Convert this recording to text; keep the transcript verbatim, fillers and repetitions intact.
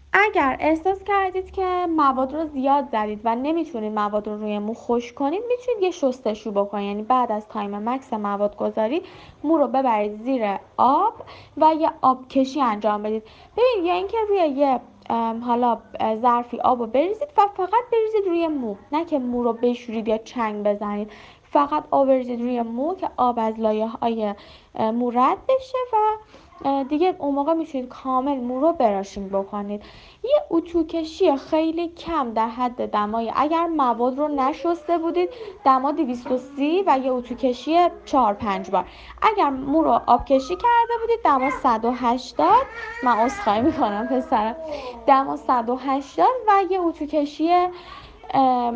اگر احساس کردید که مواد رو زیاد زدید و نمیتونید مواد رو روی مو خشک کنید، میتونید یه شستشو بکنید. یعنی بعد از تایم مکس مواد گذاری مو رو ببرید زیر آب و یه آب کشی انجام بدید. ببینید یا اینکه روی یه حالا ظرفی آب رو بریزید و فقط بریزید روی مو، نه که مو رو بشورید یا چنگ بزنید. فقط آب بریزید روی مو که آب از لایه های مو رد بشه و دیگه اون موقع میتونید کامل مو رو براشینگ بکنید. یه اتو کشی خیلی کم در حد دمای، اگر مواد رو نشسته بودید، دما دویست و سی و یه اتو کشی چهار پنج بار. اگر مو رو آب کشی کرده بودید، دما صد و هشتاد، من عذرخواهی میکنم پسرم، دما صد و هشتاد و یه اتو کشی